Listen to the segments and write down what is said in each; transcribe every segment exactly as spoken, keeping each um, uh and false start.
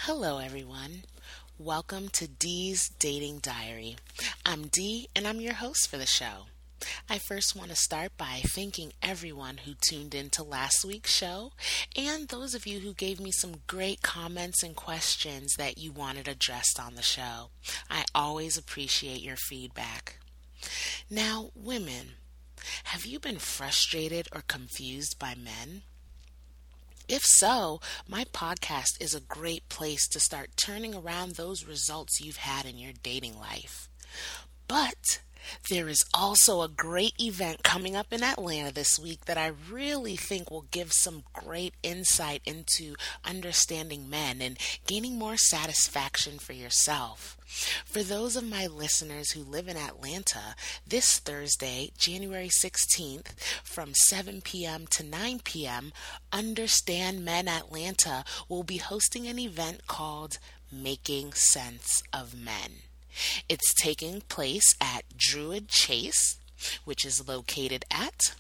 Hello, everyone. Welcome to Dee's Dating Diary. I'm Dee, and I'm your host for the show. I first want to start by thanking everyone who tuned in to last week's show and those of you who gave me some great comments and questions that you wanted addressed on the show. I always appreciate your feedback. Now, women, have you been frustrated or confused by men? If so, my podcast is a great place to start turning around those results you've had in your dating life. But there is also a great event coming up in Atlanta this week that I really think will give some great insight into understanding men and gaining more satisfaction for yourself. For those of my listeners who live in Atlanta, this Thursday, January sixteenth, from seven p.m. to nine p.m., Understand Men Atlanta will be hosting an event called Making Sense of Men. It's taking place at Druid Chase, which is located at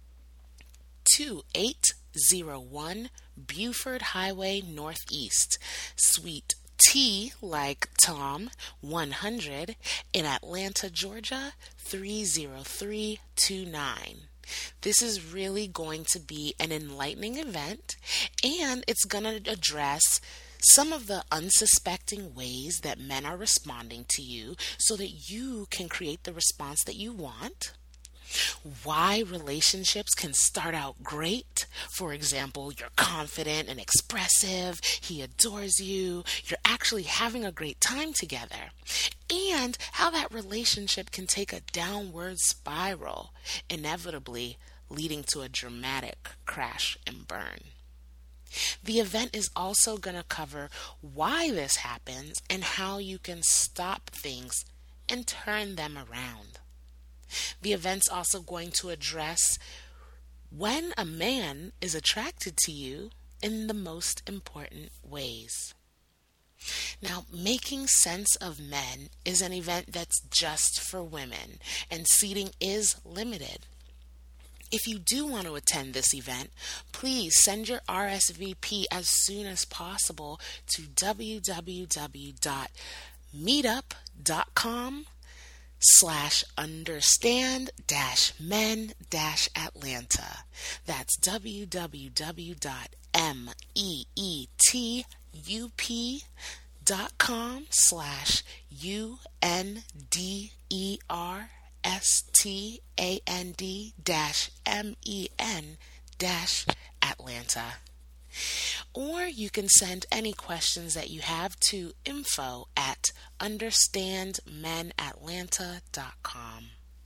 two eight zero one Buford Highway Northeast, Suite T like Tom, one hundred, in Atlanta, Georgia, three zero three two nine. This is really going to be an enlightening event, and it's going to address some of the unsuspecting ways that men are responding to you so that you can create the response that you want. Why relationships can start out great. For example, you're confident and expressive, he adores you, you're actually having a great time together. And how that relationship can take a downward spiral, inevitably leading to a dramatic crash and burn. The event is also going to cover why this happens and how you can stop things and turn them around. The event's also going to address when a man is attracted to you in the most important ways. Now, Making Sense of Men is an event that's just for women, and seating is limited. If you do want to attend this event, please send your R S V P as soon as possible to www.meetup.com slash understand dash men dash Atlanta. That's www.meetup.com slash U-N-D-E-R S-T-A-N-D dash M-E-N dash Atlanta. Or you can send any questions that you have to info at understand men atlanta dot com.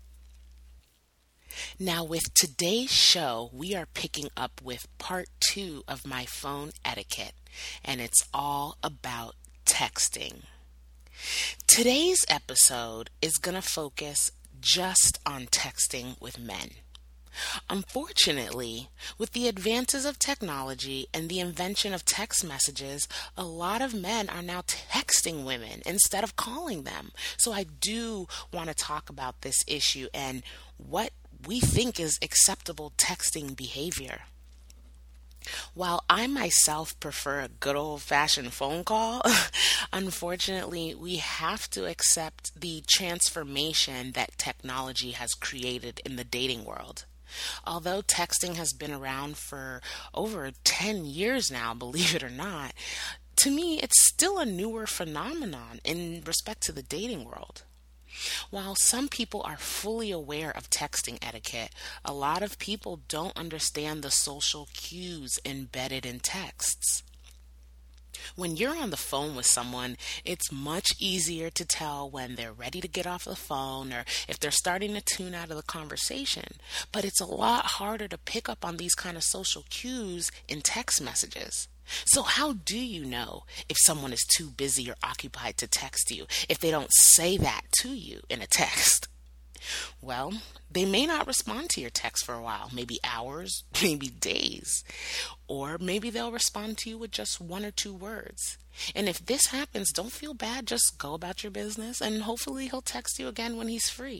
Now, with today's show, we are picking up with part two of my phone etiquette, and it's all about texting. Today's episode is going to focus just on texting with men. Unfortunately, with the advances of technology and the invention of text messages, a lot of men are now texting women instead of calling them. So I do want to talk about this issue and what we think is acceptable texting behavior. While I myself prefer a good old-fashioned phone call, unfortunately, we have to accept the transformation that technology has created in the dating world. Although texting has been around for over ten years now, believe it or not, to me, it's still a newer phenomenon in respect to the dating world. While some people are fully aware of texting etiquette, a lot of people don't understand the social cues embedded in texts. When you're on the phone with someone, it's much easier to tell when they're ready to get off the phone or if they're starting to tune out of the conversation. But it's a lot harder to pick up on these kind of social cues in text messages. So how do you know if someone is too busy or occupied to text you if they don't say that to you in a text? Well, they may not respond to your text for a while, maybe hours, maybe days, or maybe they'll respond to you with just one or two words. And if this happens, don't feel bad, just go about your business and hopefully he'll text you again when he's free.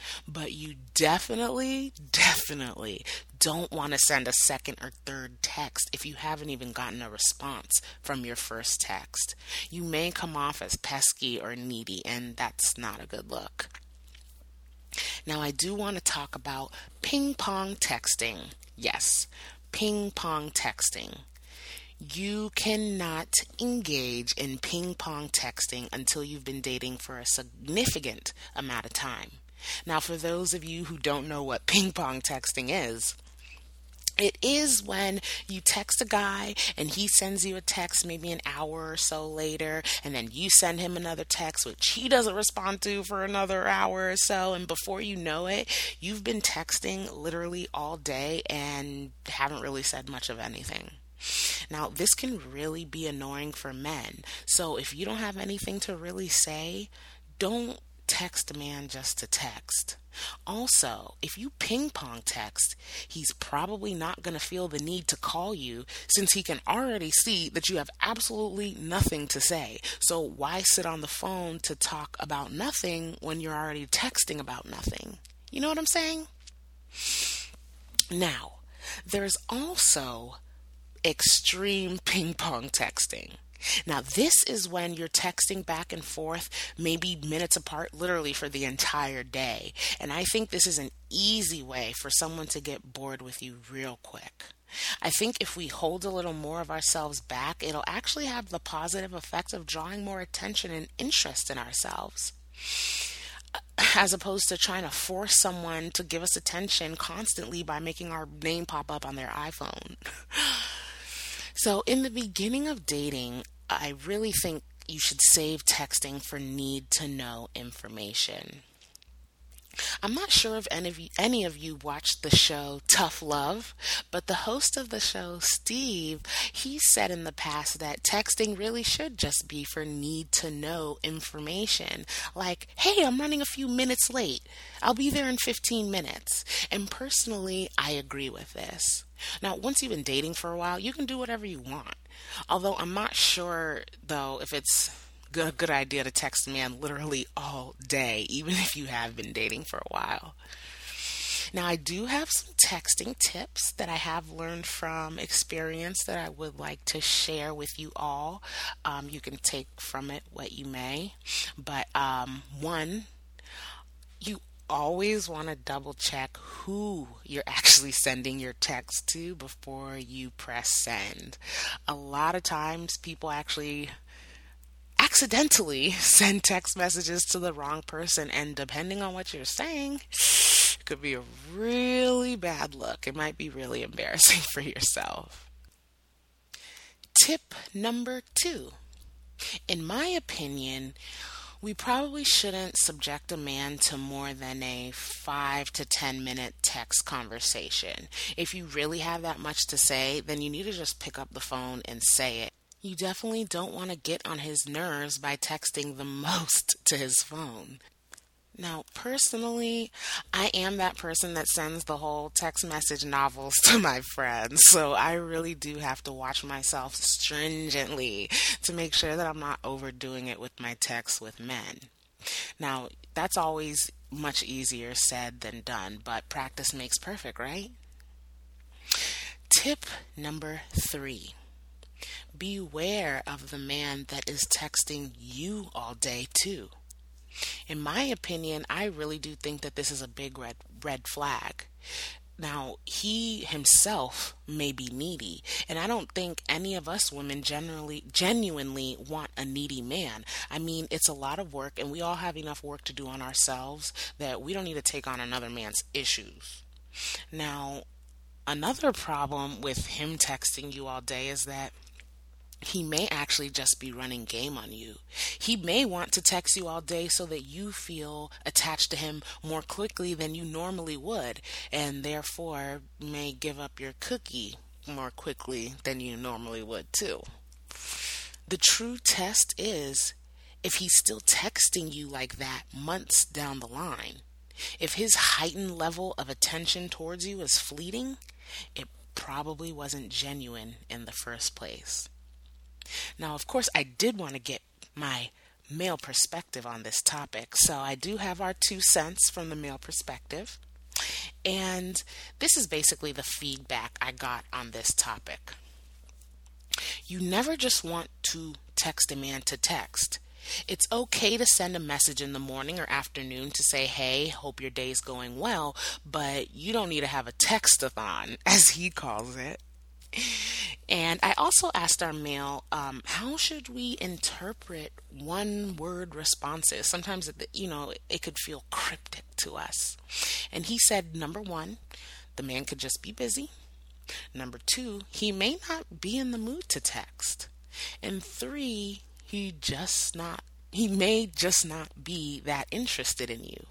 But you definitely, definitely don't want to send a second or third text if you haven't even gotten a response from your first text. You may come off as pesky or needy, and that's not a good look. Now, I do want to talk about ping pong texting. Yes, ping pong texting. You cannot engage in ping pong texting until you've been dating for a significant amount of time. Now, for those of you who don't know what ping pong texting is, it is when you text a guy and he sends you a text maybe an hour or so later, and then you send him another text which he doesn't respond to for another hour or so, and before you know it, you've been texting literally all day and haven't really said much of anything. Now, this can really be annoying for men, so if you don't have anything to really say, don't text a man just to text. Also, if you ping pong text, he's probably not going to feel the need to call you since he can already see that you have absolutely nothing to say. So why sit on the phone to talk about nothing when you're already texting about nothing? You know what I'm saying? Now, there's also extreme ping pong texting. Now, this is when you're texting back and forth, maybe minutes apart, literally for the entire day. And I think this is an easy way for someone to get bored with you real quick. I think if we hold a little more of ourselves back, it'll actually have the positive effect of drawing more attention and interest in ourselves, as opposed to trying to force someone to give us attention constantly by making our name pop up on their iPhone. So in the beginning of dating, I really think you should save texting for need to know information. I'm not sure if any of you, any of you watched the show Tough Love, but the host of the show, Steve, he said in the past that texting really should just be for need to know information. Like, hey, I'm running a few minutes late. I'll be there in fifteen minutes. And personally, I agree with this. Now, once you've been dating for a while, you can do whatever you want. Although I'm not sure, though, if it's a good idea to text a man literally all day, even if you have been dating for a while. Now, I do have some texting tips that I have learned from experience that I would like to share with you all. Um, you can take from it what you may. But um, one, you always want to double check who you're actually sending your text to before you press send. A lot of times people actually accidentally send text messages to the wrong person, and depending on what you're saying, it could be a really bad look. It might be really embarrassing for yourself. Tip number two. In my opinion, we probably shouldn't subject a man to more than a five to ten minute text conversation. If you really have that much to say, then you need to just pick up the phone and say it. You definitely don't want to get on his nerves by texting the most to his phone. Now, personally, I am that person that sends the whole text message novels to my friends, so I really do have to watch myself stringently to make sure that I'm not overdoing it with my texts with men. Now, that's always much easier said than done, but practice makes perfect, right? Tip number three. Beware of the man that is texting you all day too. In my opinion, I really do think that this is a big red red flag. Now, he himself may be needy, and I don't think any of us women generally genuinely want a needy man. I mean, it's a lot of work, and we all have enough work to do on ourselves that we don't need to take on another man's issues. Now, another problem with him texting you all day is that he may actually just be running game on you. He may want to text you all day so that you feel attached to him more quickly than you normally would, and therefore may give up your cookie more quickly than you normally would too. The true test is if he's still texting you like that months down the line. If his heightened level of attention towards you is fleeting, it probably wasn't genuine in the first place. Now, of course, I did want to get my male perspective on this topic. So I do have our two cents from the male perspective. And this is basically the feedback I got on this topic. You never just want to text a man to text. It's okay to send a message in the morning or afternoon to say, hey, hope your day's going well, but you don't need to have a textathon, as he calls it. And I also asked our male, um, how should we interpret one-word responses? Sometimes, it, you know, it could feel cryptic to us. And he said, number one, the man could just be busy. Number two, he may not be in the mood to text. And three, he just not, he may just not be that interested in you.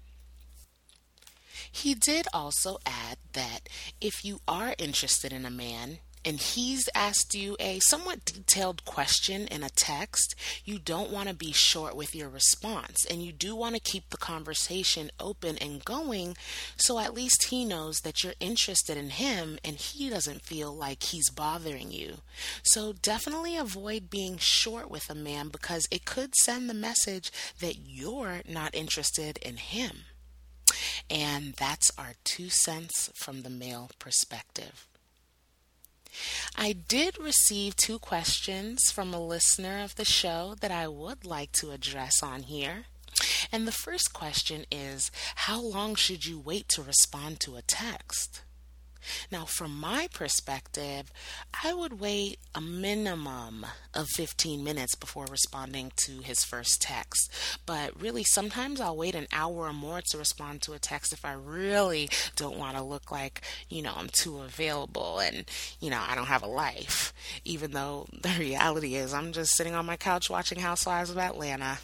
He did also add that if you are interested in a man and he's asked you a somewhat detailed question in a text, you don't want to be short with your response, and you do want to keep the conversation open and going, so at least he knows that you're interested in him and he doesn't feel like he's bothering you. So definitely avoid being short with a man, because it could send the message that you're not interested in him. And that's our two cents from the male perspective. I did receive two questions from a listener of the show that I would like to address on here. And the first question is, how long should you wait to respond to a text? Now, from my perspective, I would wait a minimum of fifteen minutes before responding to his first text. But really, sometimes I'll wait an hour or more to respond to a text if I really don't want to look like, you know, I'm too available and, you know, I don't have a life. Even though the reality is I'm just sitting on my couch watching Housewives of Atlanta.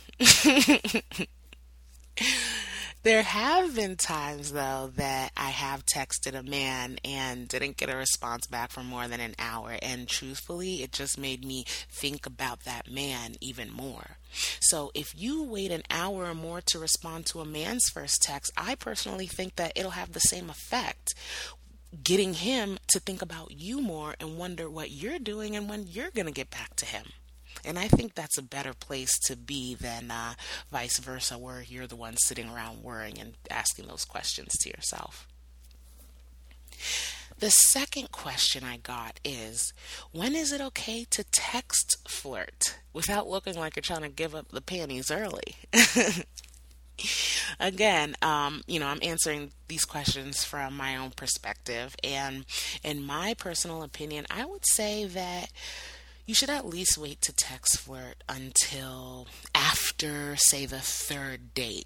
There have been times, though, that I have texted a man and didn't get a response back for more than an hour. And truthfully, it just made me think about that man even more. So if you wait an hour or more to respond to a man's first text, I personally think that it'll have the same effect, getting him to think about you more and wonder what you're doing and when you're going to get back to him. And I think that's a better place to be than uh, vice versa, where you're the one sitting around worrying and asking those questions to yourself. The second question I got is, when is it okay to text flirt without looking like you're trying to give up the panties early? Again, um, you know, I'm answering these questions from my own perspective. And in my personal opinion, I would say that you should at least wait to text flirt until after, say, the third date.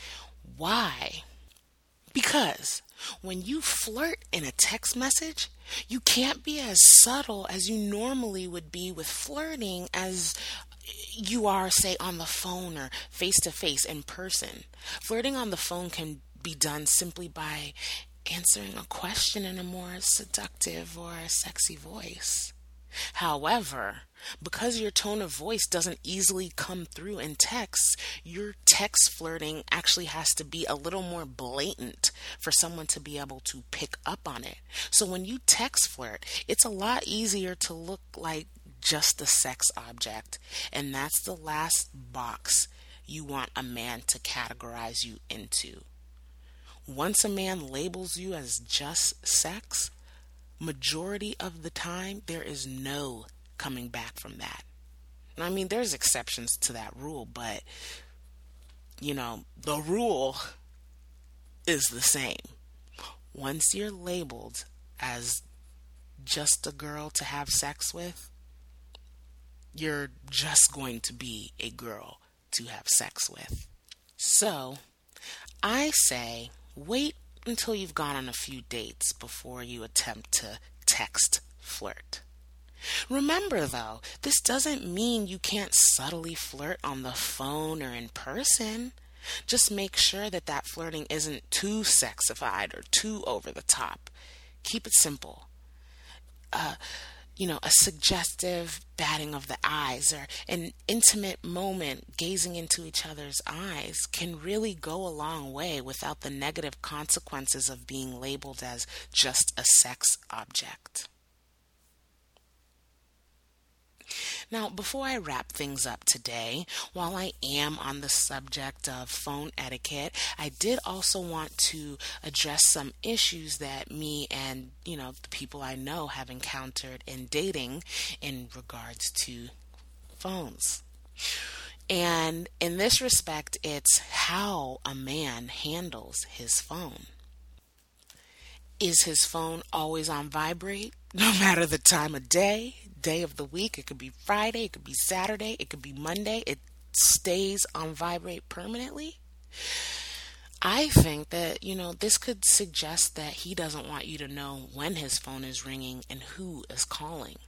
Why? Because when you flirt in a text message, you can't be as subtle as you normally would be with flirting as you are, say, on the phone or face-to-face in person. Flirting on the phone can be done simply by answering a question in a more seductive or sexy voice. However, because your tone of voice doesn't easily come through in text, your text flirting actually has to be a little more blatant for someone to be able to pick up on it. So when you text flirt, it's a lot easier to look like just a sex object, and that's the last box you want a man to categorize you into. Once a man labels you as just sex, majority of the time, there is no coming back from that. I mean, there's exceptions to that rule, but, you know, the rule is the same. Once you're labeled as just a girl to have sex with, you're just going to be a girl to have sex with. So, I say, wait until you've gone on a few dates before you attempt to text flirt. Remember, though, this doesn't mean you can't subtly flirt on the phone or in person. Just make sure that that flirting isn't too sexified or too over the top. Keep it simple. Uh, you know, a suggestive batting of the eyes or an intimate moment gazing into each other's eyes can really go a long way without the negative consequences of being labeled as just a sex object. Now, before I wrap things up today, while I am on the subject of phone etiquette, I did also want to address some issues that me and, you know, the people I know have encountered in dating in regards to phones. And in this respect, it's how a man handles his phone. Is his phone always on vibrate, no matter the time of day, day of the week? It could be Friday, it could be Saturday, it could be Monday. It stays on vibrate permanently. I think that, you know, this could suggest that he doesn't want you to know when his phone is ringing and who is calling.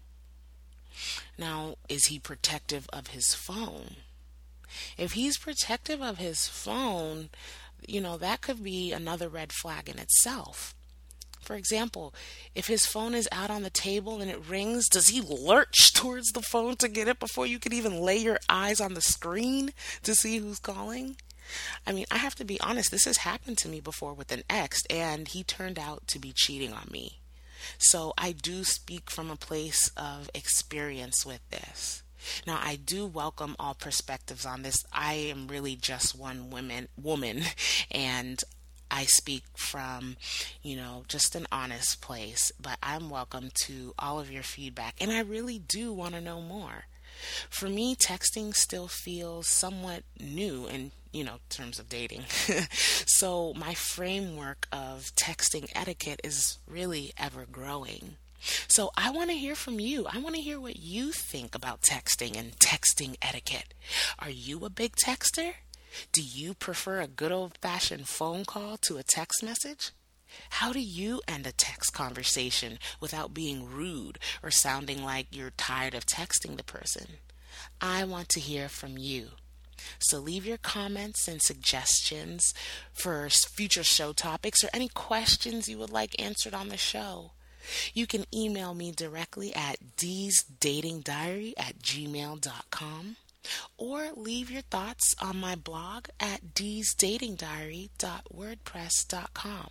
Now, is he protective of his phone? If he's protective of his phone, you know, that could be another red flag in itself. For example, if his phone is out on the table and it rings, does he lurch towards the phone to get it before you could even lay your eyes on the screen to see who's calling? I mean, I have to be honest, this has happened to me before with an ex, and he turned out to be cheating on me. So I do speak from a place of experience with this. Now, I do welcome all perspectives on this. I am really just one woman, woman, and I speak from, you know, just an honest place, but I'm welcome to all of your feedback, and I really do want to know more. For me, texting still feels somewhat new in, you know, terms of dating. So my framework of texting etiquette is really ever growing. So I want to hear from you. I want to hear what you think about texting and texting etiquette. Are you a big texter? Do you prefer a good old-fashioned phone call to a text message? How do you end a text conversation without being rude or sounding like you're tired of texting the person? I want to hear from you. So leave your comments and suggestions for future show topics or any questions you would like answered on the show. You can email me directly at dsdatingdiary at gmail dot com. Or leave your thoughts on my blog at dsdatingdiary dot wordpress dot com.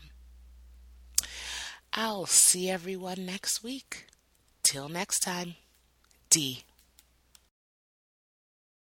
I'll see everyone next week. Till next time, D.